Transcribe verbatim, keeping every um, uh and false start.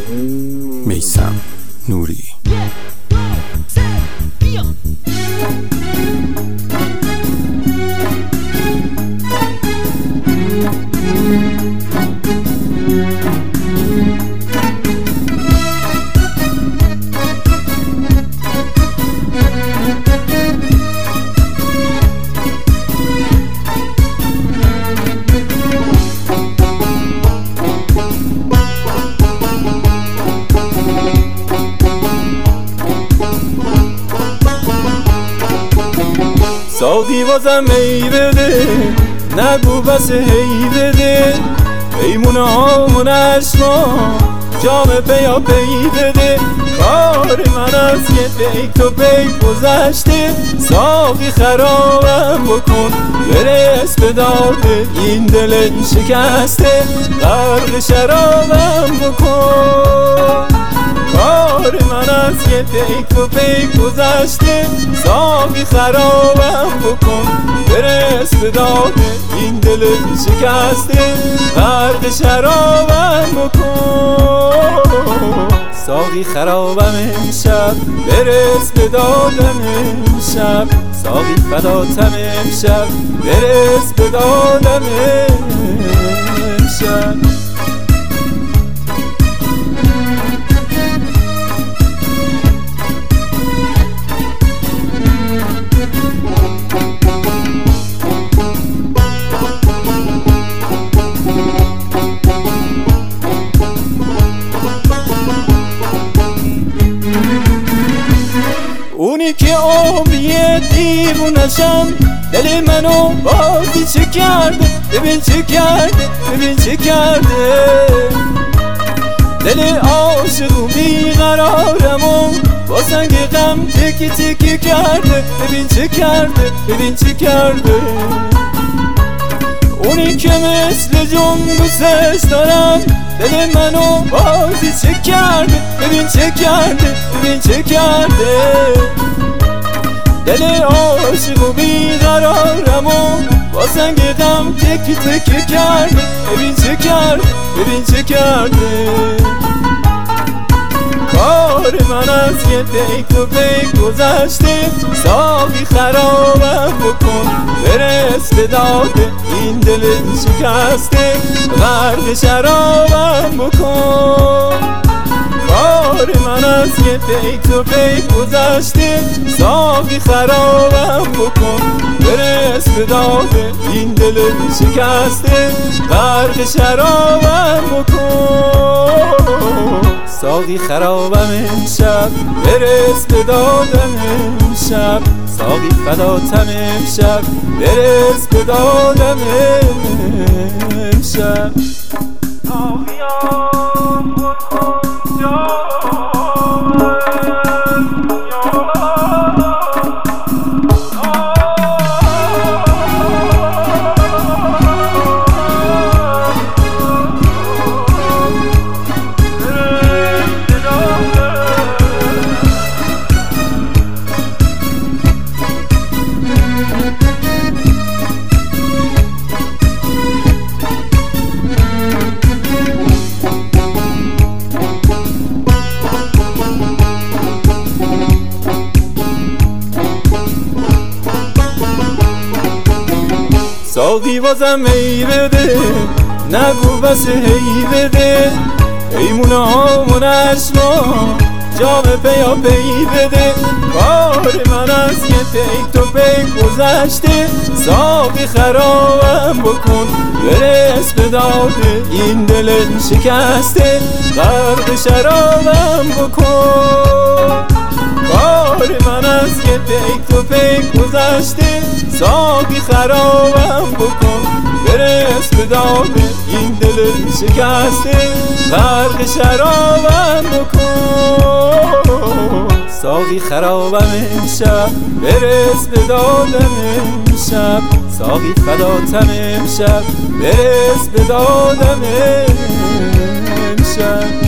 میثم نوری. ساقی بازم می بده، نگو بس هی بده، پیمونه هامون اشما جام پیا پی بده. کار من از که پیک تو پیک گذشته، ساقی خرابم بکن برس به داد این دل شکسته، غرق شرابم بکن. کار من از یه پیک تو پیک گذشته، ساقی خرابم بکن برس به داد این دل شکسته، غرق شرابم بکن. ساقی خرابم امشب برس به دادم امشب، ساقی فداتم امشب برس به دادم امشب. اونی که عمریه دیوونشم، دل منو بازی چه کرده، ببین چه کرده، ببین چه کرده. دل عاشق و بیقرارم و با سنگ غم تکی تکی کرده، ببین چه کرده، ببین چه کرده. اونی که مثل جون دوستش دارم، دل منو بازی چه کرده، ببین چه کرده، ببین چه کرده. دل عاشق و بیقرارم و با سنگ غم تکی تکی کرده، ببین چه کرده، ببین چه کرده. کار من از یه پیک تو پیک گذشته، ساقی خرابم بکن برس به داد این دل شکسته، غرق شرابم بکن. کار من از یه پیک تو پیک گذشته، ساقی خرابم بکن برس به داد این دل شکسته، غرق شرابم بکن. ساقی خرابم امشب برس به دادم امشب، ساقی فداتم امشب برس به دادم امشب. ساقیان بکن ساقی بازم می بده، نگو بس هی بده، پیمونه هامون اشما جام پیا پی بده. کار من از یه پیک تو پیک گذشته، ساقی خرابم بکن برس به داد این دل شکسته، غرق شرابم بکن. کار من از یه پیک تو پیک گذشته، ساقی خرابم بکن برس به داد این دل شکسته، غرق شرابم بکن. ساقی خرابم امشب برس به دادم امشب، ساقی فداتم امشب برس به دادم امشب.